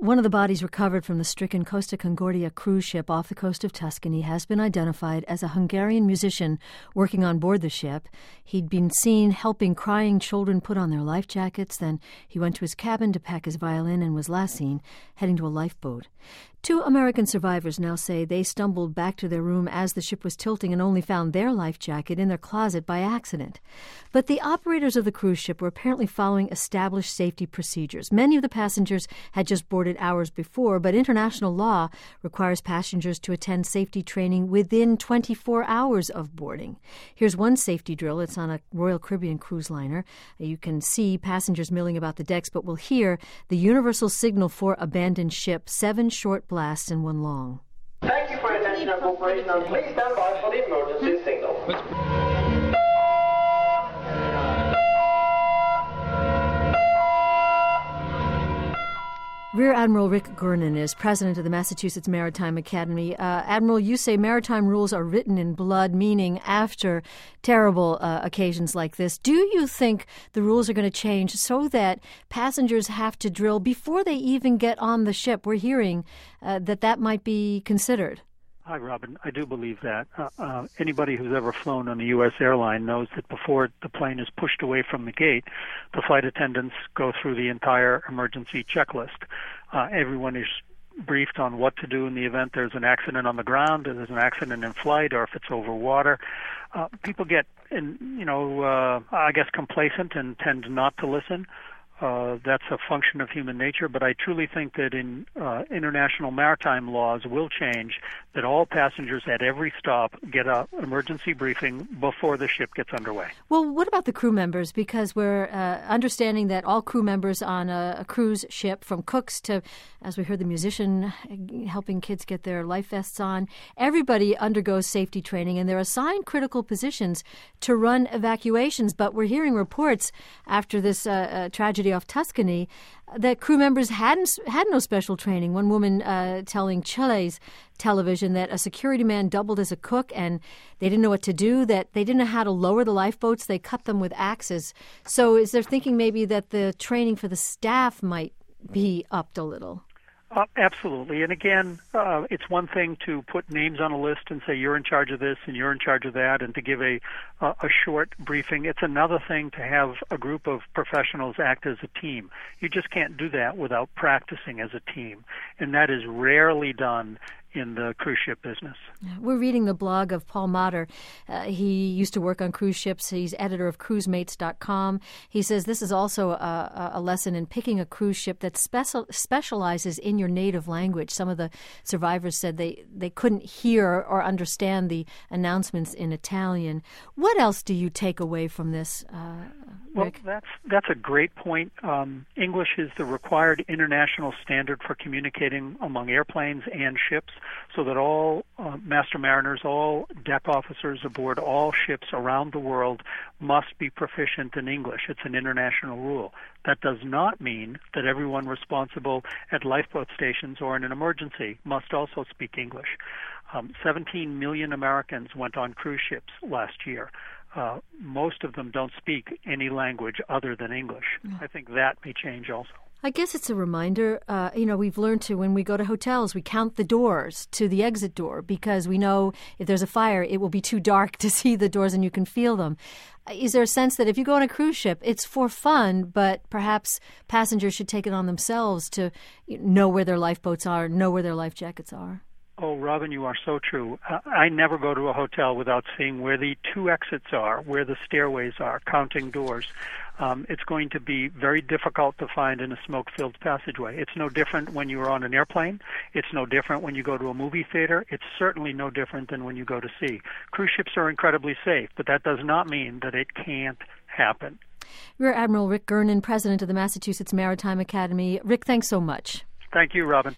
One of the bodies recovered from the stricken Costa Concordia cruise ship off the coast of Tuscany has been identified as a Hungarian musician working on board the ship. He'd been seen helping crying children put on their life jackets. Then he went to his cabin to pack his violin and was last seen heading to a lifeboat. 2 American survivors now say they stumbled back to their room as the ship was tilting and only found their life jacket in their closet by accident. But the operators of the cruise ship were apparently following established safety procedures. Many of the passengers had just boarded hours before, but international law requires passengers to attend safety training within 24 hours of boarding. Here's one safety drill. It's on a Royal Caribbean cruise liner. You can see passengers milling about the decks, but we'll hear the universal signal for abandoned ship, 7 short blasts and 1 long. Thank you for your attention and cooperation, and please stand by for the emergency signal. Rear Admiral Rick Gurnon is president of the Massachusetts Maritime Academy. Admiral, you say maritime rules are written in blood, meaning after terrible occasions like this. Do you think the rules are going to change so that passengers have to drill before they even get on the ship? We're hearing that might be considered. Hi, Robin. I do believe that. Anybody who's ever flown on a U.S. airline knows that before the plane is pushed away from the gate, the flight attendants go through the entire emergency checklist. Everyone is briefed on what to do in the event there's an accident on the ground, or there's an accident in flight, or if it's over water. People get, I guess, complacent and tend not to listen. That's a function of human nature, but I truly think that in international maritime laws will change, that all passengers at every stop get an emergency briefing before the ship gets underway. Well, what about the crew members? Because we're understanding that all crew members on a cruise ship, from cooks to, as we heard, the musician helping kids get their life vests on, everybody undergoes safety training, and they're assigned critical positions to run evacuations. But we're hearing reports after this tragedy off Tuscany that crew members had no special training. One woman telling Chile's television that a security man doubled as a cook and they didn't know what to do, that they didn't know how to lower the lifeboats. They cut them with axes. So is there thinking maybe that the training for the staff might be upped a little? Absolutely. And again, it's one thing to put names on a list and say you're in charge of this and you're in charge of that and to give a short briefing. It's another thing to have a group of professionals act as a team. You just can't do that without practicing as a team. And that is rarely done in the cruise ship business. We're reading the blog of Paul Motter. He used to work on cruise ships. He's editor of cruisemates.com. He says this is also a lesson in picking a cruise ship that specializes in your native language. Some of the survivors said they couldn't hear or understand the announcements in Italian. What else do you take away from this, Rick? Well, that's a great point. English is the required international standard for communicating among airplanes and ships, so that all master mariners, all deck officers aboard all ships around the world must be proficient in English. It's an international rule. That does not mean that everyone responsible at lifeboat stations or in an emergency must also speak English. 17 million Americans went on cruise ships last year. Most of them don't speak any language other than English. I think that may change also. I guess it's a reminder, we've learned to, when we go to hotels, we count the doors to the exit door because we know if there's a fire, it will be too dark to see the doors and you can feel them. Is there a sense that if you go on a cruise ship, it's for fun, but perhaps passengers should take it on themselves to know where their lifeboats are, know where their life jackets are? Oh, Robin, you are so true. I never go to a hotel without seeing where the 2 exits are, where the stairways are, counting doors. It's going to be very difficult to find in a smoke-filled passageway. It's no different when you're on an airplane. It's no different when you go to a movie theater. It's certainly no different than when you go to sea. Cruise ships are incredibly safe, but that does not mean that it can't happen. Rear Admiral Rick Gurnon, president of the Massachusetts Maritime Academy. Rick, thanks so much. Thank you, Robin.